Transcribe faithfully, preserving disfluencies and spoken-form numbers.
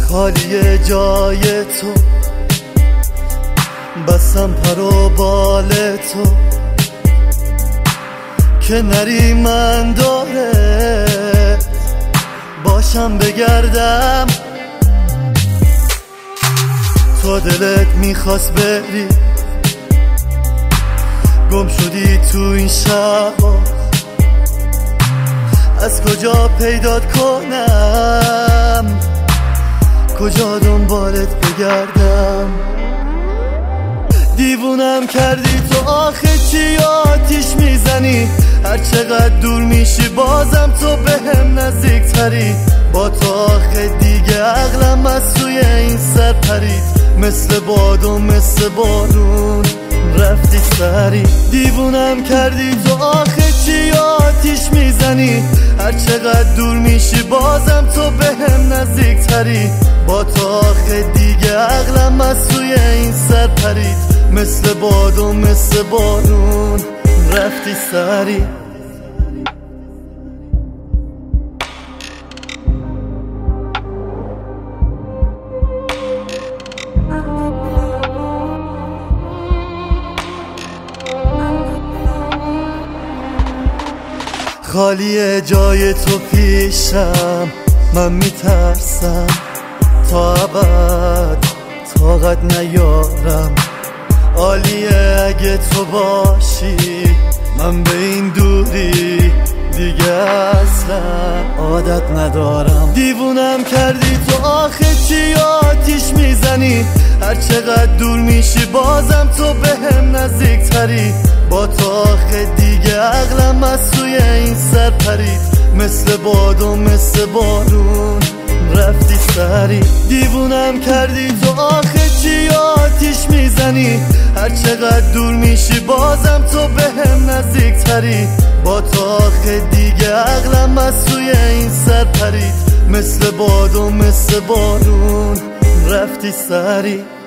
خالی جای تو، بسم پر و بال تو که نری من داره باشم بگردم. تو دلت میخواست بری، گم شدی تو این شب، از کجا پیدات کنم، کجا دنبالت بگردم. دیوونم کردی تو، آخه چی آتیش میزنی؟ هر چقدر دور میشی بازم تو بهم نزدیک تری. با تو آخه دیگه عقلم از سوی این سر پرید، مثل باد و مثل بارون رفتی سری. دیوونم کردی تو، آخه چی آتیش میزنی؟ هر چقدر دور میشی بازم تو بهم نزدیک تری. با تو آخه دیگه عقلم از سوی این سر پرید، مثل باد و مثل بارون رفتی سری. خالی جای تو پیشم، من میترسم تا ابد طاقت نیارم. عالیه اگه تو باشی، من به این دوری دیگه اصلا عادت ندارم. دیوونم کردی تو، آخه چی آتیش میزنی؟ هر چقدر دور میشی بازم تو بهم نزدیک تری. با تو آخه دیگه عقلم از سوی این سر پرید، مثل باد و مثل بارون رفتی سری. دیوونم کردی تو، آخه چی آتیش میزنی؟ هر چقدر دور میشی بازم تو بهم نزدیک تری. با تو آخه دیگه عقلم از سوی این سر پرید، مثل باد و مثل بارون رفتی سری.